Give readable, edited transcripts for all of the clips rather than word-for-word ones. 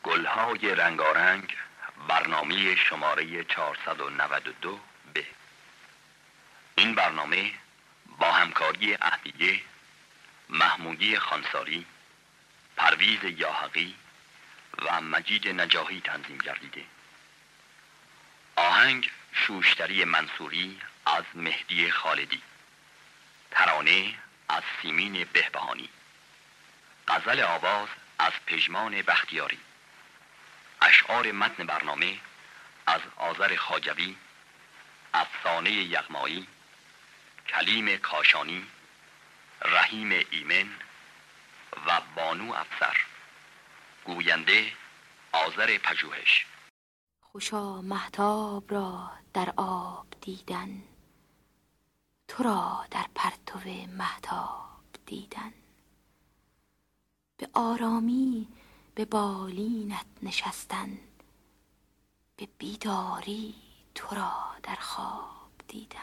گلهای رنگارنگ، برنامه شماره 492 به. این برنامه با همکاری اهلیه، محمودی خانساری، پرویز یاحقی و مجید نجاحی تنظیم گردیده. آهنگ شوشتری منصوری از مهدی خالدی، ترانه از سیمین بهبهانی، غزل آواز از پژمان بختیاری، اشعار متن برنامه از آذر خواجوی، افسانه یغمایی، کلیم کاشانی، رحیم ایمن و بانو افسر. گوینده آذر پژوهش. خوشا مهتاب را در آب دیدن، تو را در پرتو مهتاب دیدن. به آرامی به بالینت نشستن، به بیداری تو را در خواب دیدن.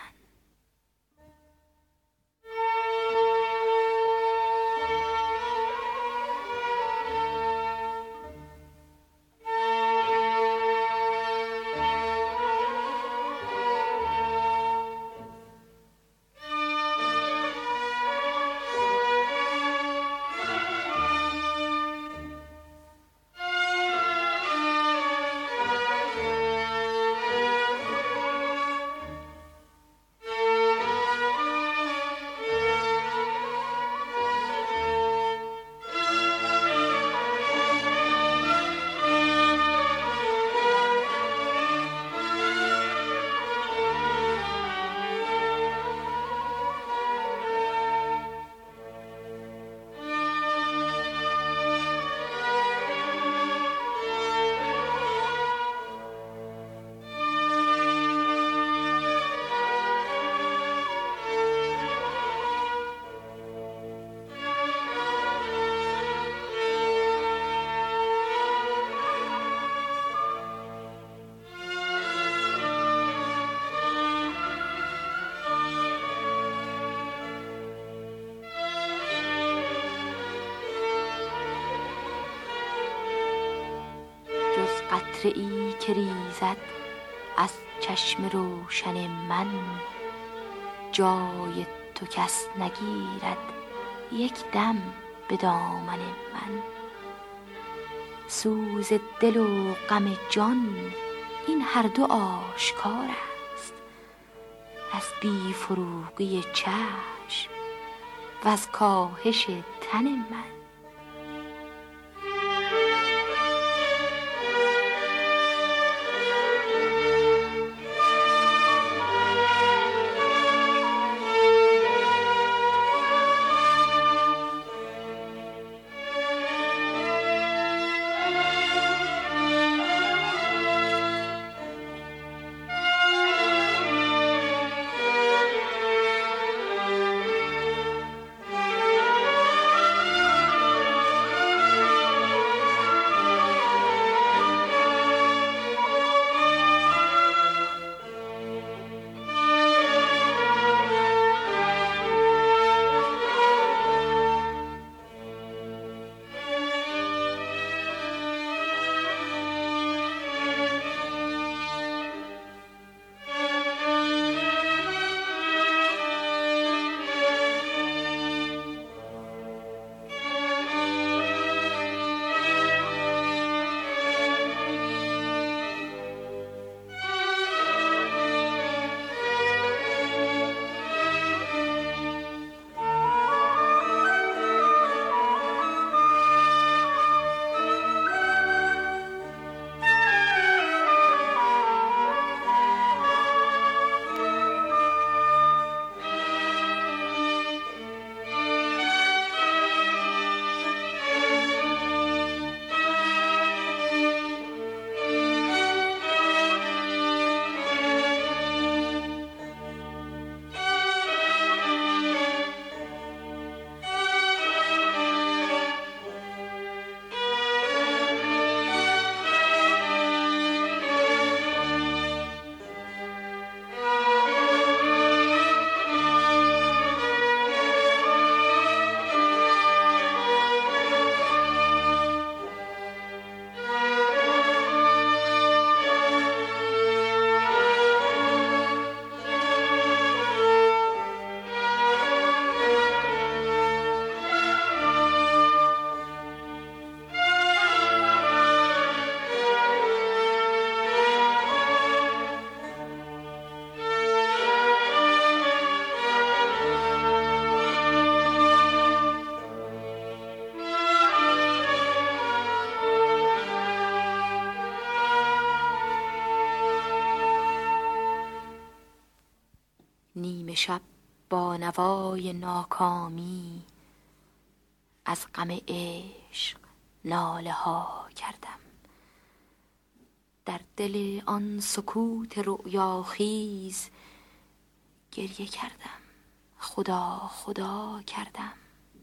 قطره‌ای که ریزد از چشم روشن من، جای تو کس نگیرد یک دم به دامن من. سوز دل و غم جان این هر دو آشکار است، از بی فروغی چشم و از کاهش تن من. نیمه شب با نوای ناکامی از غم عشق ناله ها کردم. در دل آن سکوت رؤیاخیز گریه کردم، خدا خدا کردم.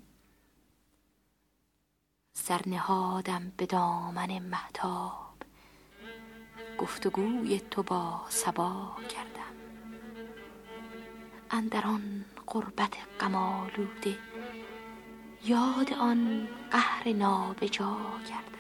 سر نهادم به دامن مهتاب، گفتگوی تو با صبا کردم. اندر آن غربت غم آلوده یاد آن قهر نابجا کردم.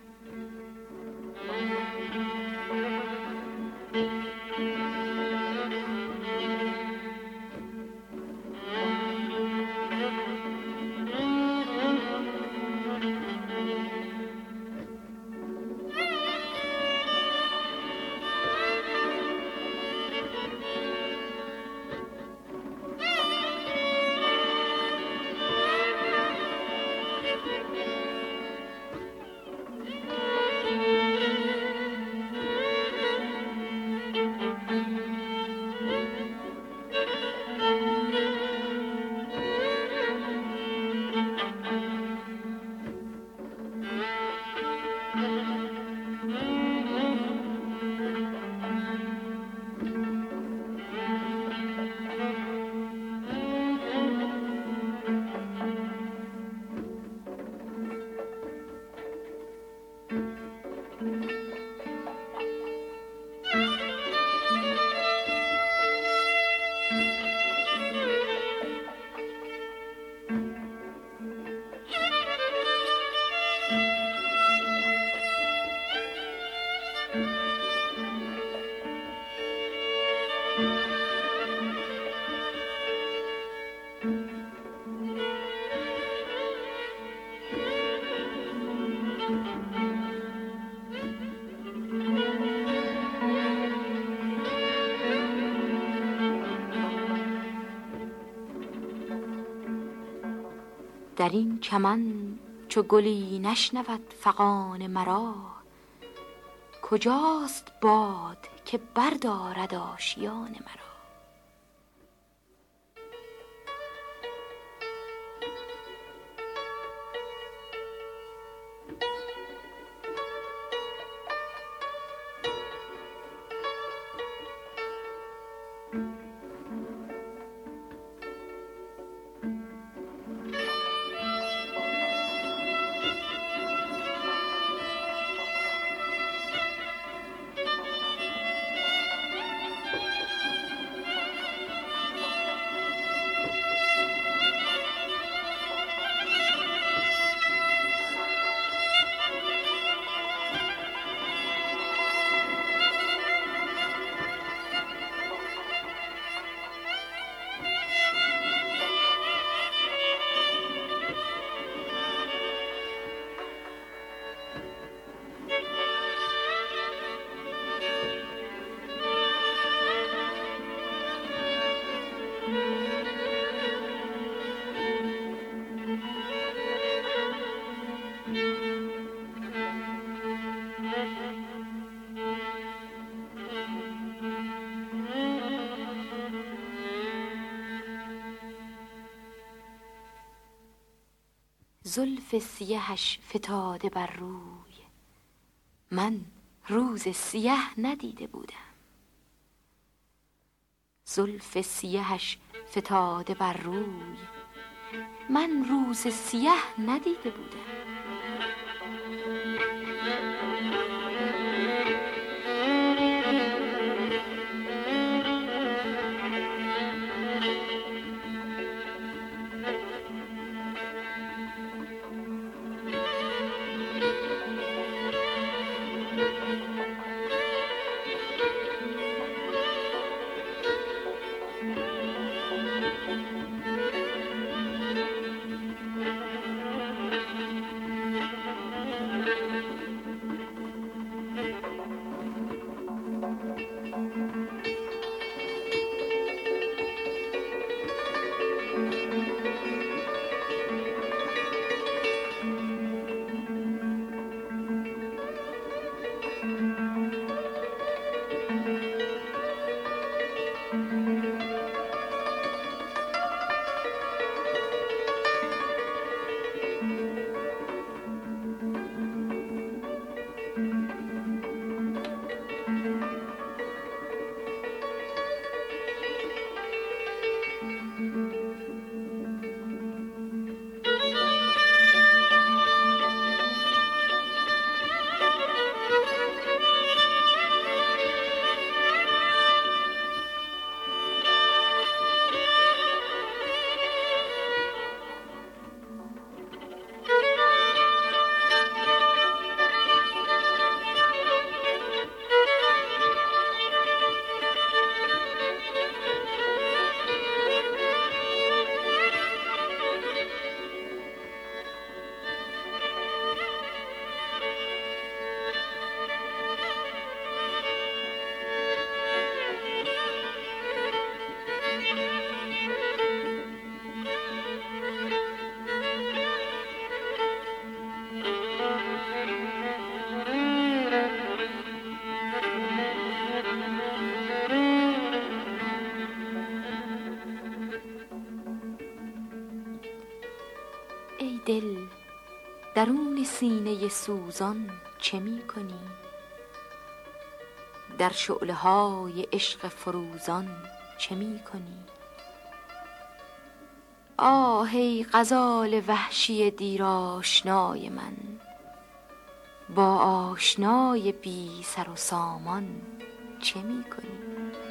در این چمن چو گلی نشنود فغان مرا، کجاست باد که بردارد آشیان مرا. زلف سیهش فتاده بر روی، من روز سیه ندیده بودم. زلف سیهش فتاده بر روی، من روز سیه ندیده بودم. درون سینه سوزان چه می کنی؟ در شعله های عشق فروزان چه می کنی؟ آه ای غزال وحشی دیر آشنای من، با آشنای بی سر و سامان چه می کنی؟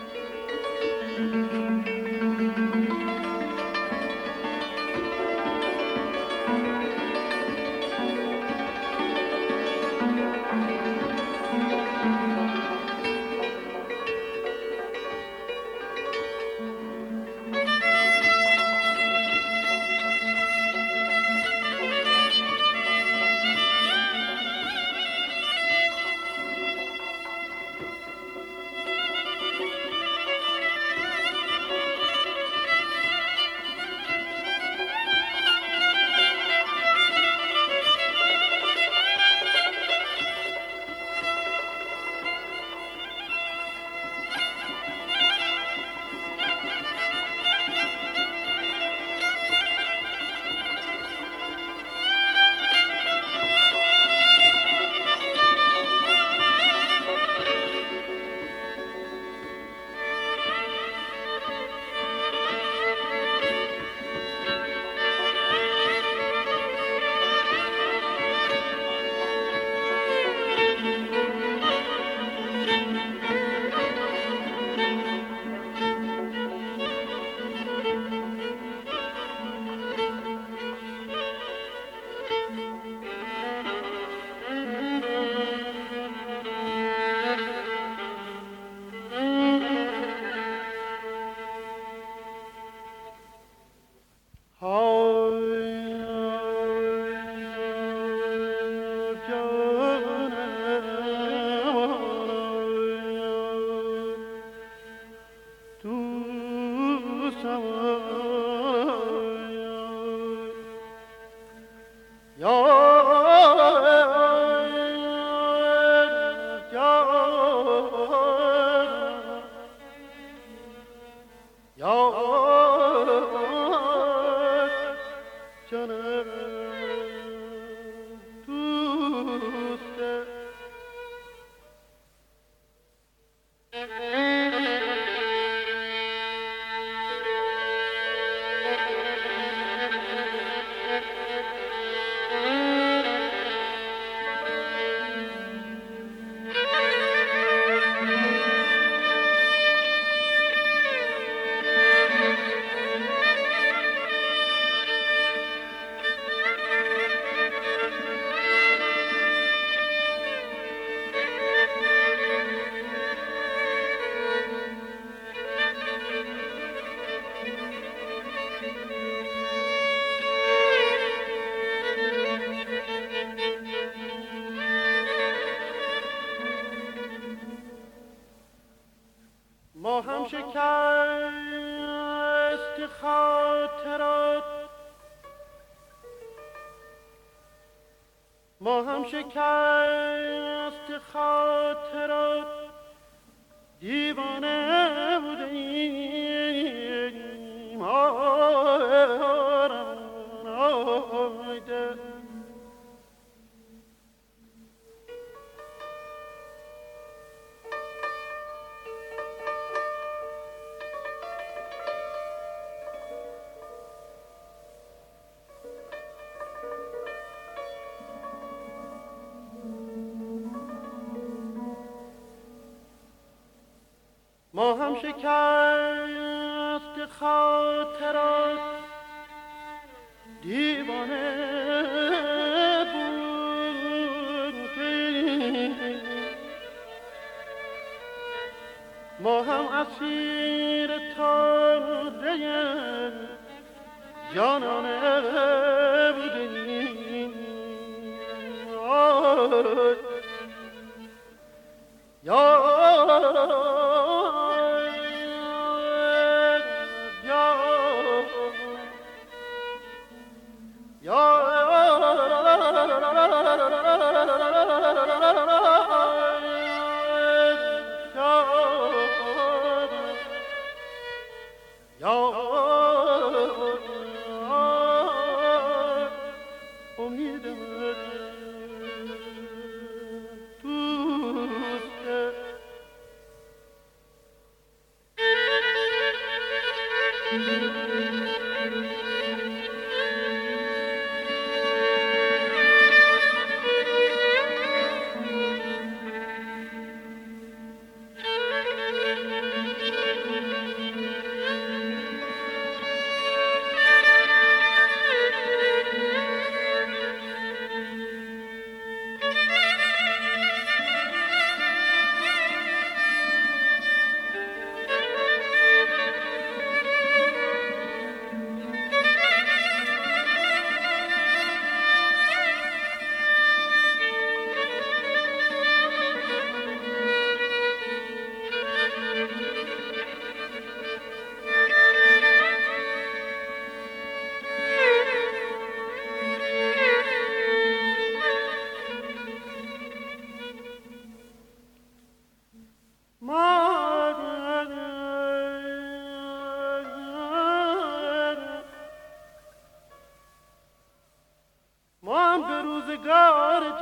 ما هم شکست خاطرات، ما هم شکست خاطرات، دیوانه بودیم آیده. ما هم شکست خاطرات، دیوانه بودیم، ما هم اسیر تازه جانانه بودیم. امید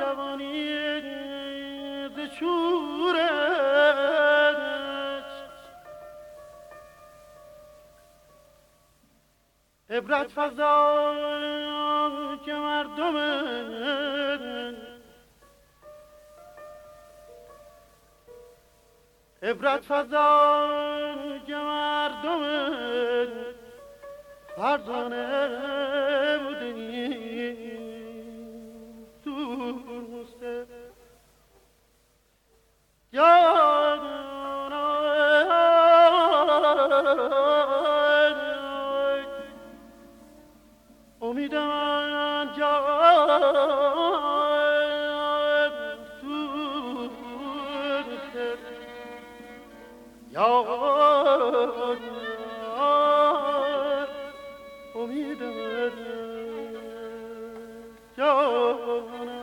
جوانی ز شورش عبرت فضا که مردم عبرت فضا که مردم فردانه بودی دوسته امیدم من جان دوسته یار امیدم جان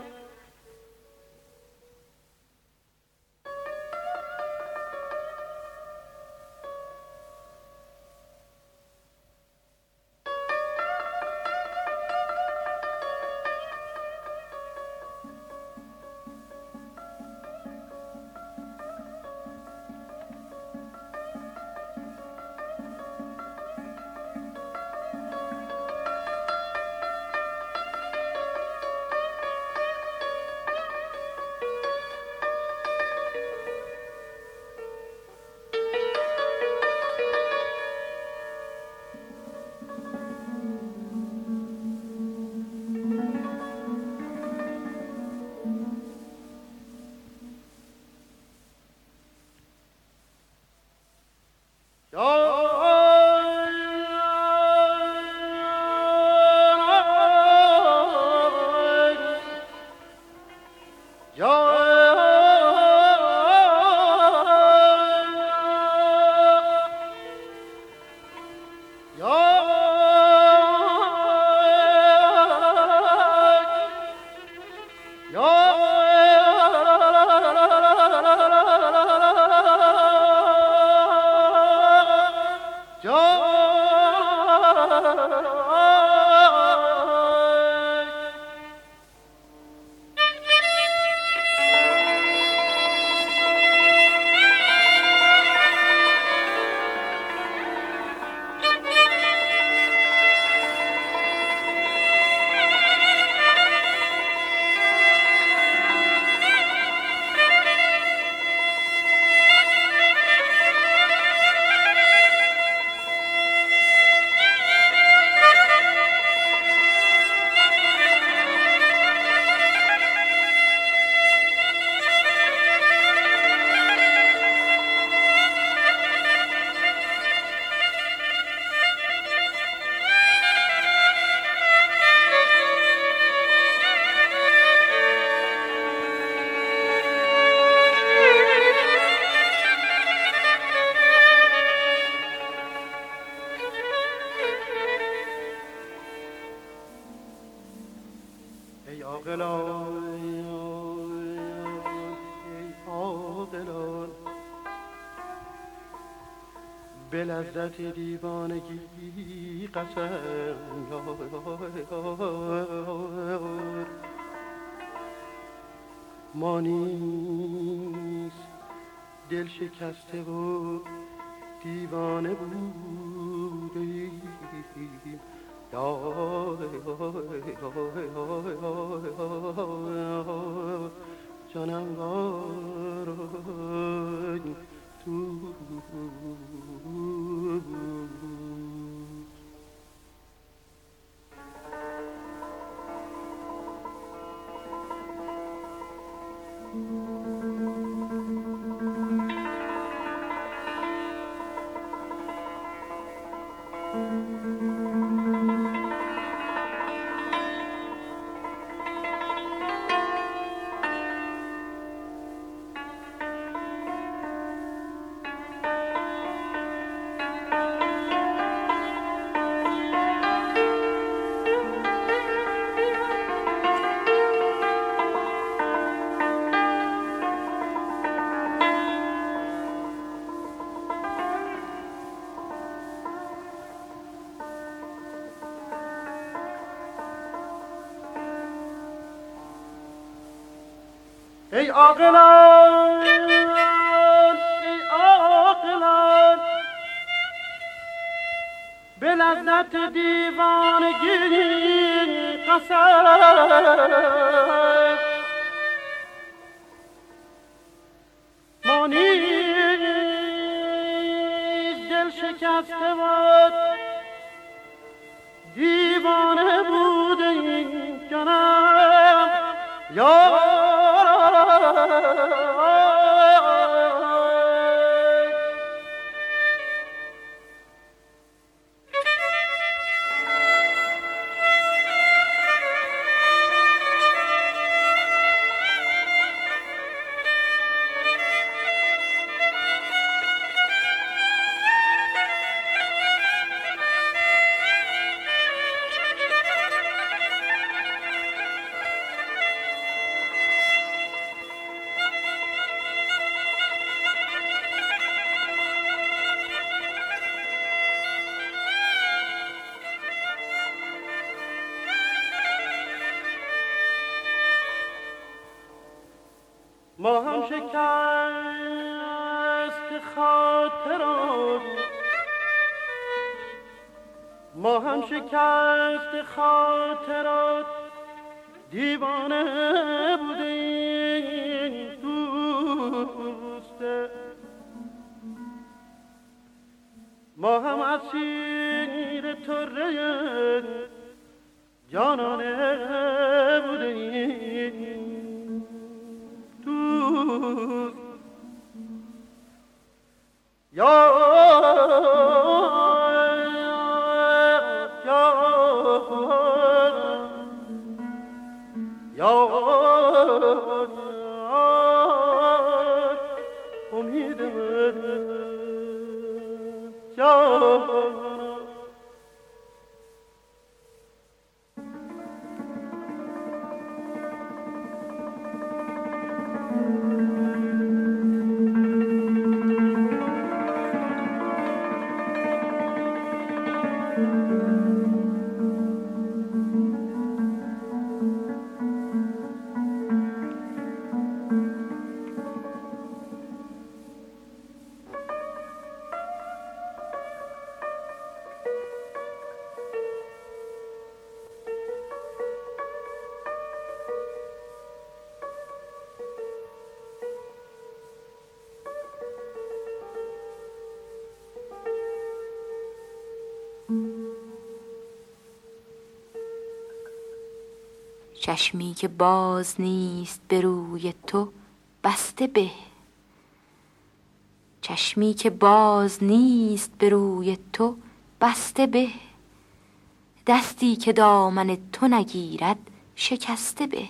به لذت دیوانگی قسم ما نیز دل شکسته و دیوانه بودیم جانم وای تو ای عاقلان ای عاقلان به لذت دیوانگی قسم ما نیز دل شکسته و دیوانه بودیم جانم یا ما هم شکست خاطرات ما هم شکست خاطرات دیوانه بودیم دوسته ما هم اسیر طره جانانه بودیم یا امید چشمی که باز نیست به روی تو بسته به چشمی که باز نیست به روی تو بسته به دستی که دامن تو نگیرد شکسته به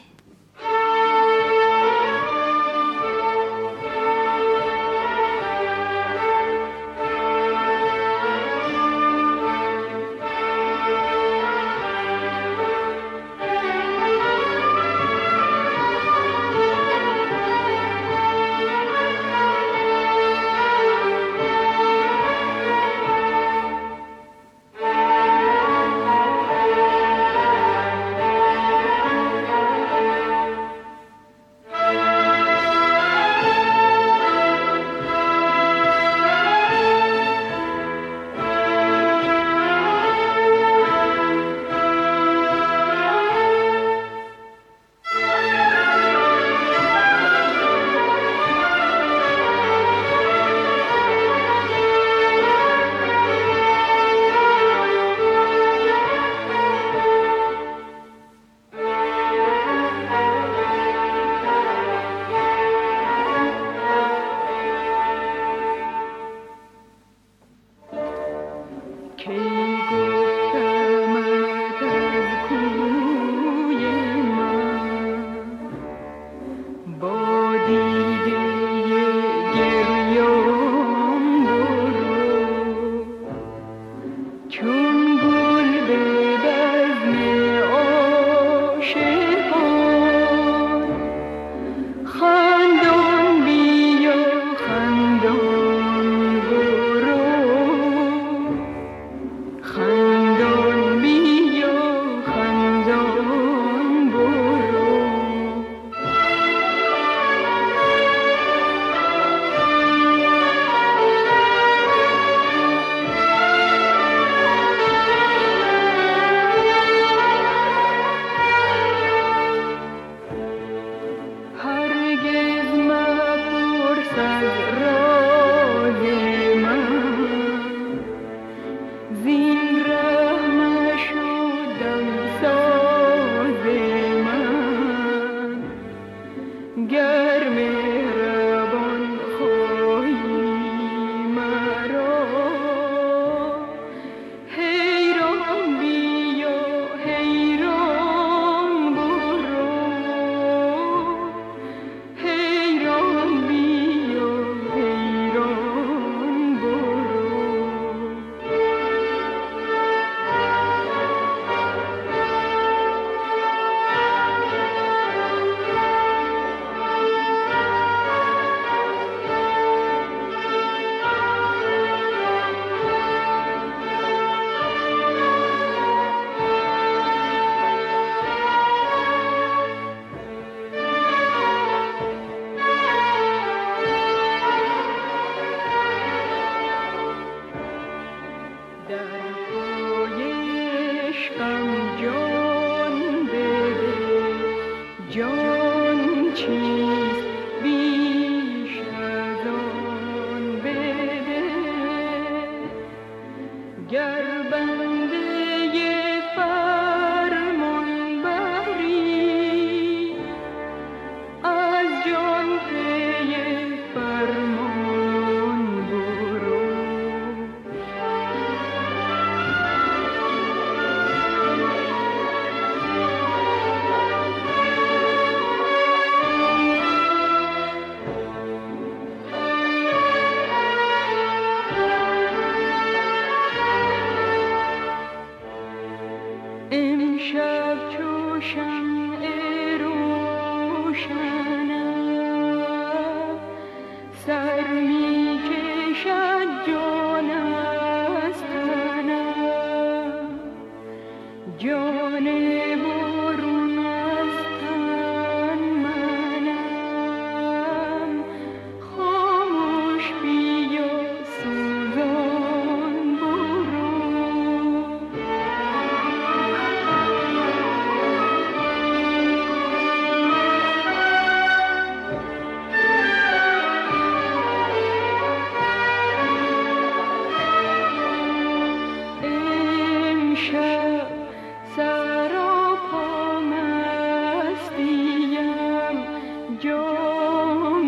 جام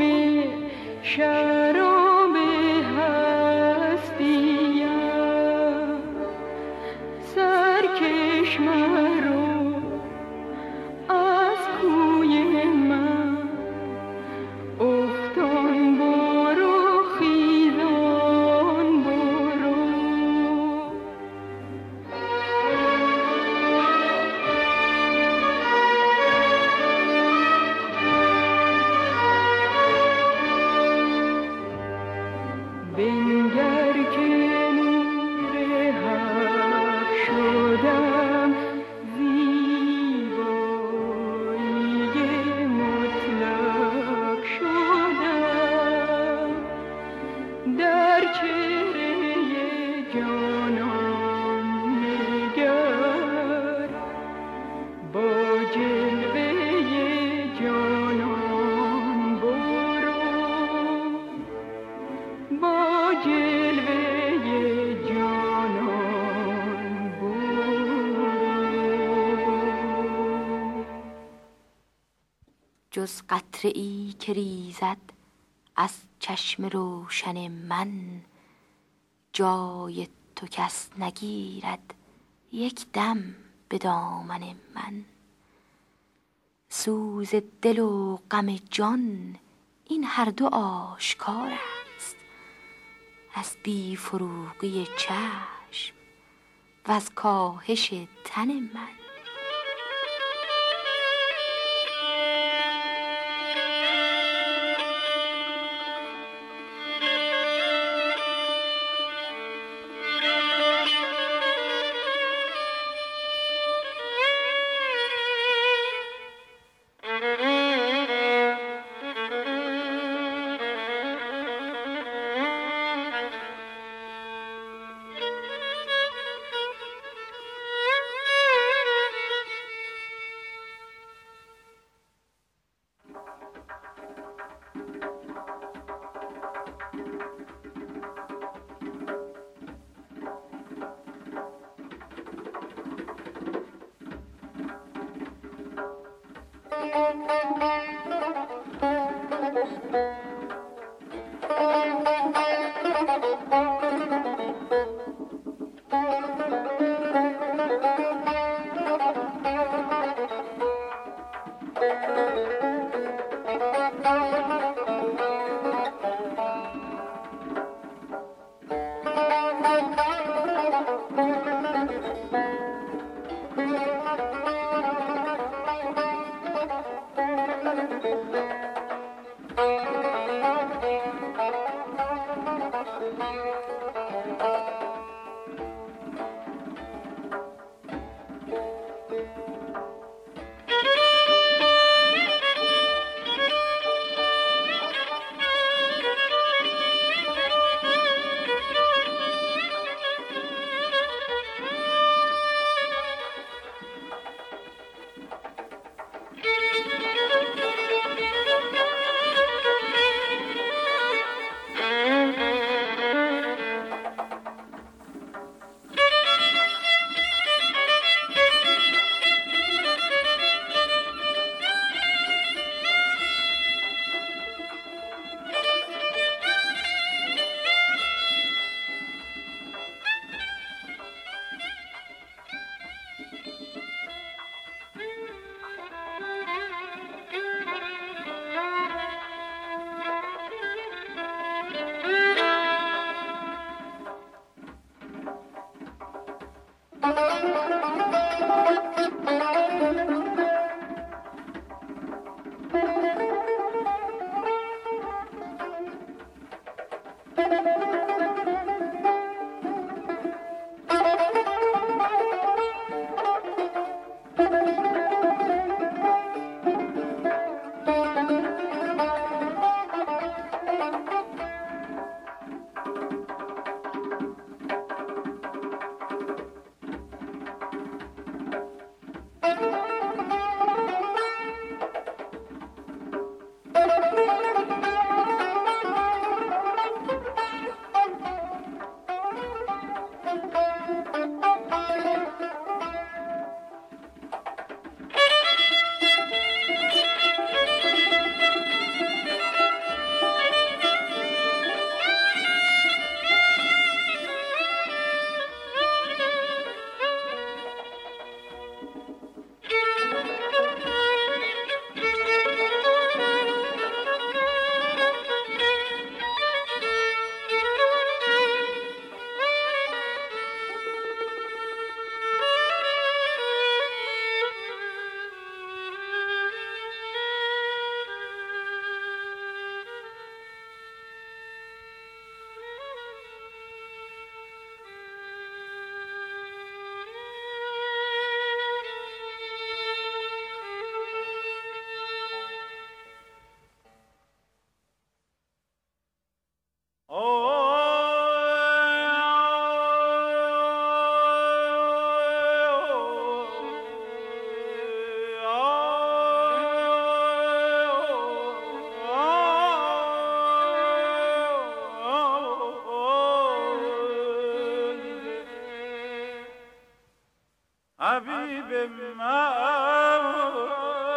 شراب هستیم سرکش مرو از کوی من افتان برو خیزان برو بنگر که نور حق شدم زیبایی مطلق شدم در چهره جانان نگر با جلوه جانان برو با جلوه جانان برو جز قطره ای که ریزد از چشم روشن من جای تو کس نگیرد یک دم به دامن من سوز دل و غم جان این هر دو آشکار است از بی فروغی چشم و از کاهش تن من حبیب من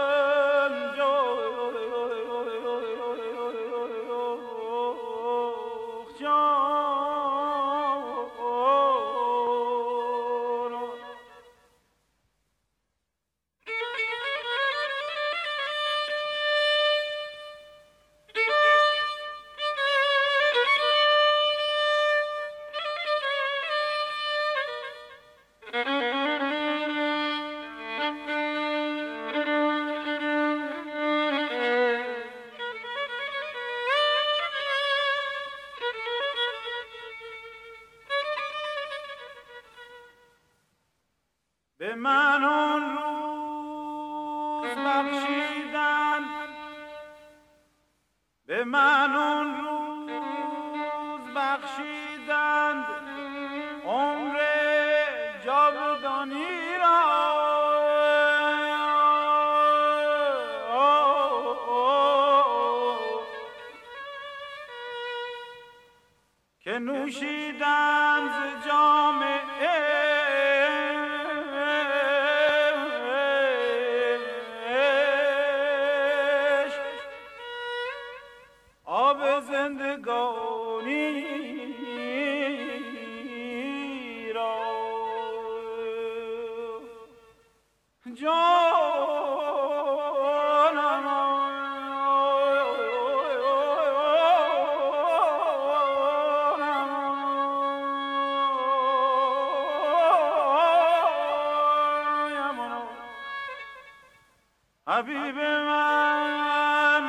به من آن روز بخشیدند، به من آن روز بخشیدند عمر جاودانی را که نوشیدند ز جام آب زندگانی را. حبیب من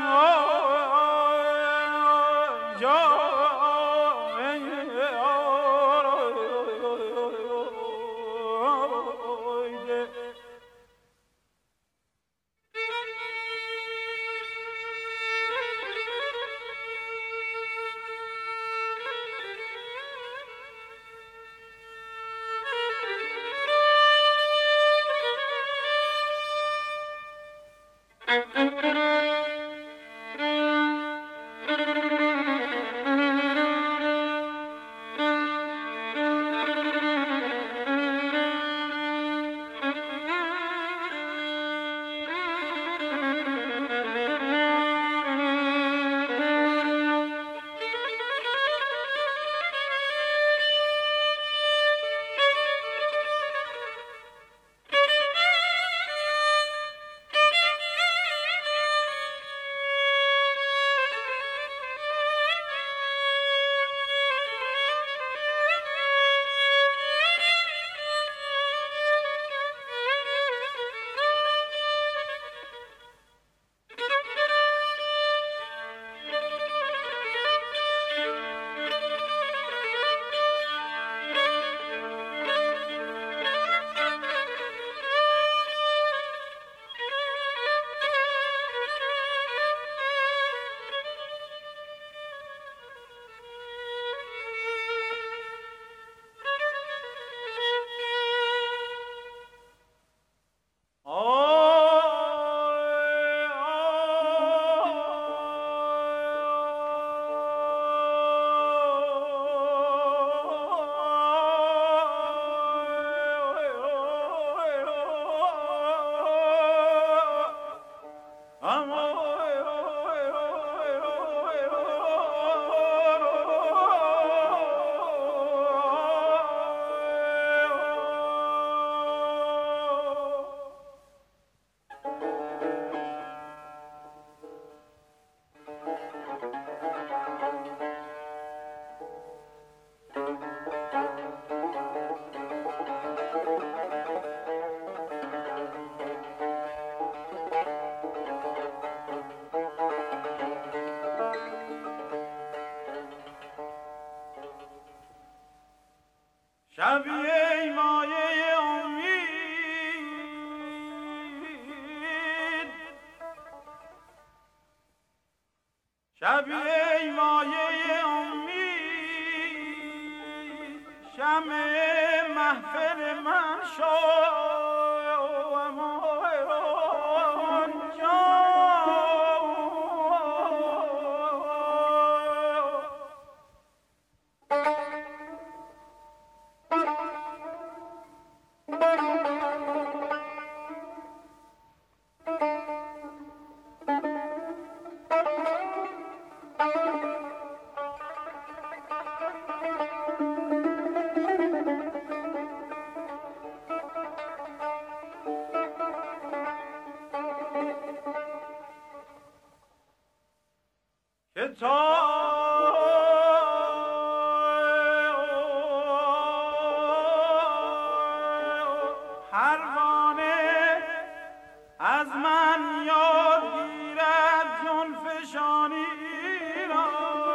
شبی ای مایه امید، شبی ای مایه امید محفل من شو از من یاد گیرد جون فشانی را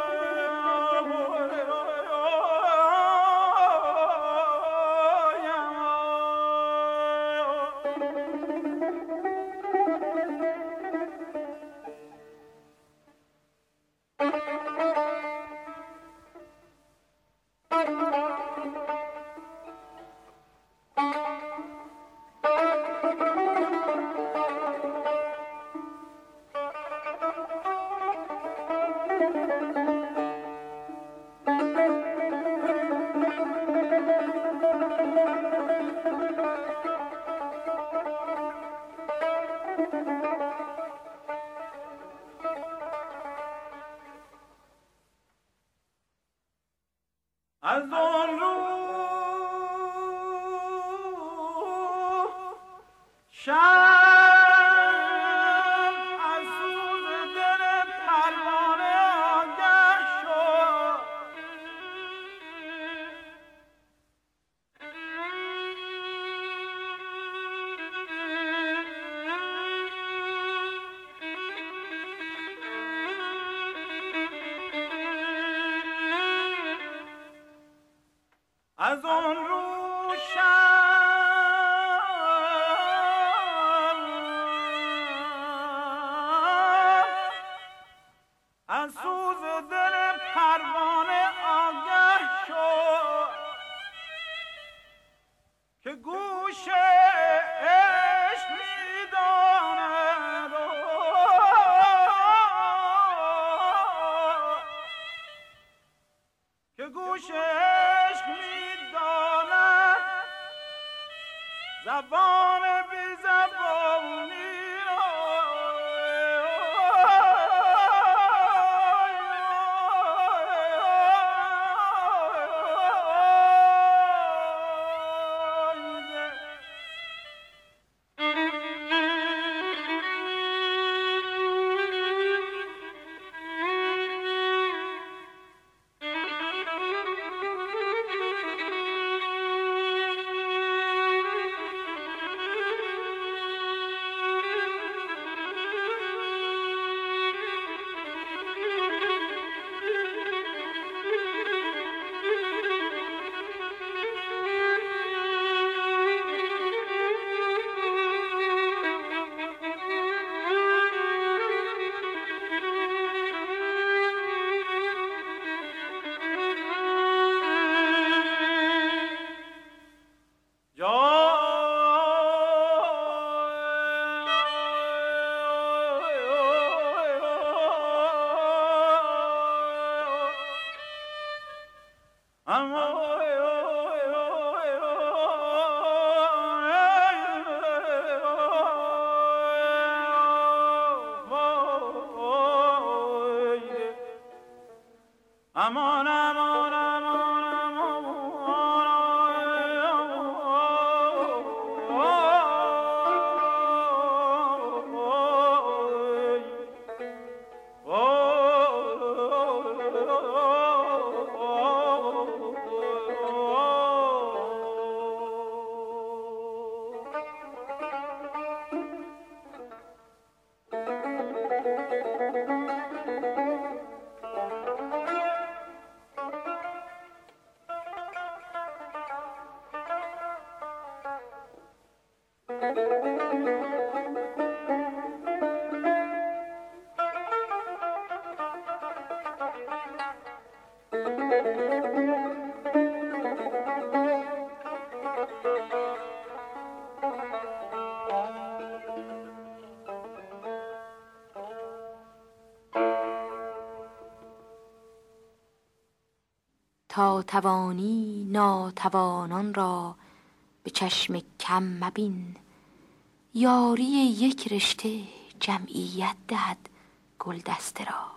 از آن رو شب از سوز دل پروانه آگه شد از آن رو از سوز دل پروانه آگه شد که گوش عشق می‌داند که گوش عشق می‌داند زبان بی زبانی امان امان امان تا توانی ناتوانان را به چشم کم مبین. یاری یک رشته جمعیت دهد گلدسته را.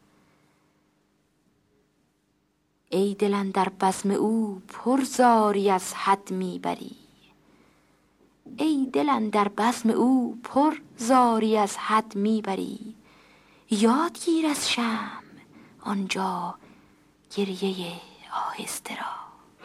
ای دل اندر بزم او پر زاری از حد میبری. ای دل اندر بزم او پر زاری از حد میبری. یاد گیر از شمع آنجا گریه آهسته را.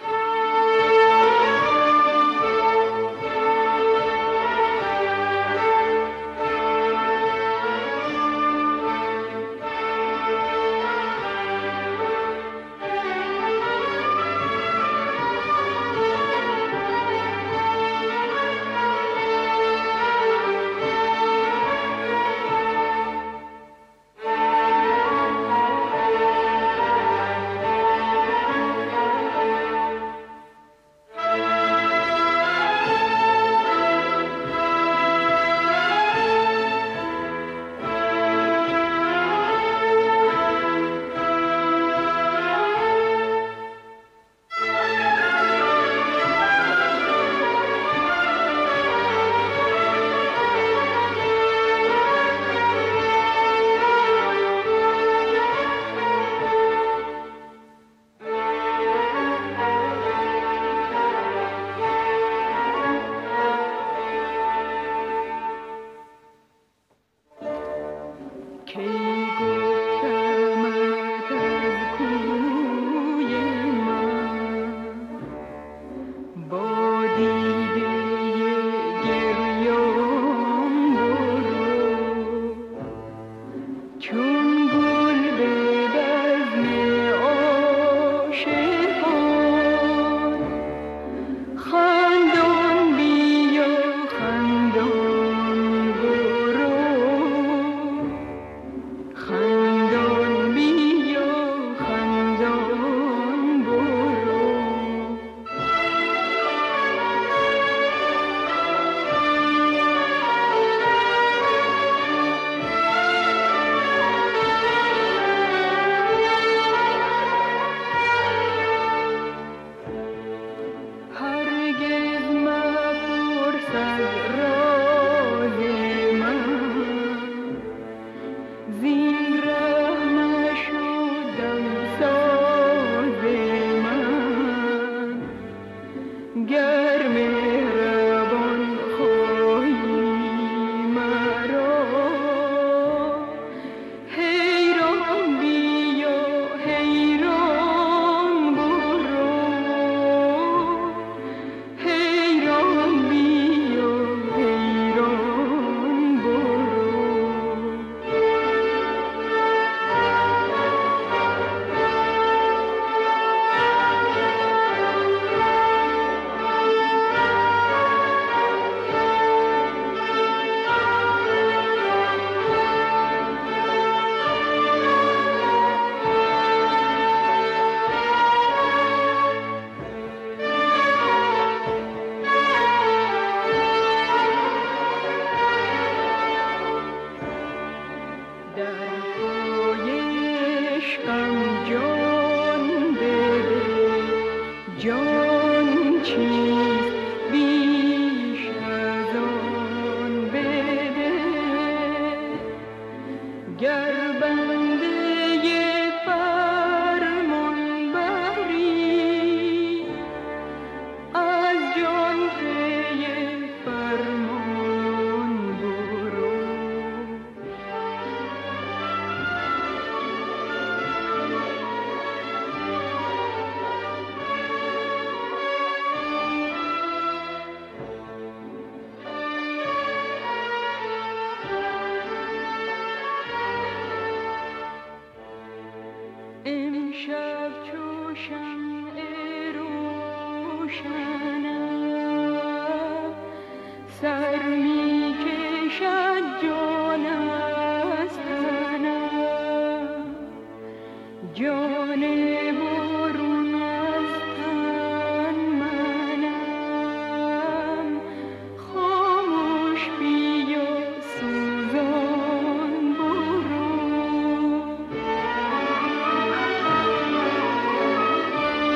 امشب چو شمع روشنم سر می کشد جان از تنم، جان برون از تن منم، خاموش بیا سوزان برو.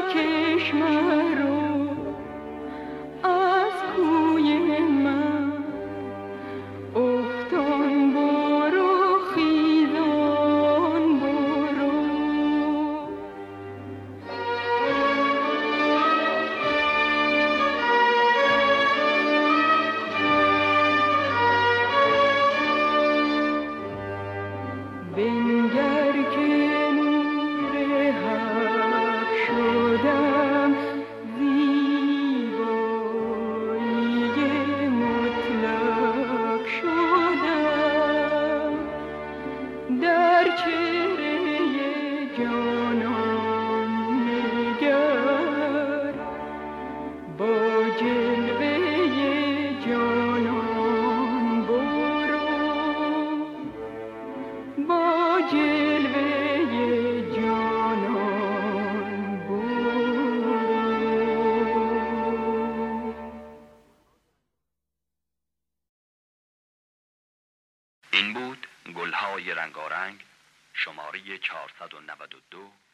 برکش مرا از کوی من، افتان برو خیزان برو. بنگر که نور حق شدم، زیبایی مطلق شدم، در چهره جانان نگر، با جلوه جانان برو، با جلوه جانان برو. این بود گلهای رنگارنگ شماره 492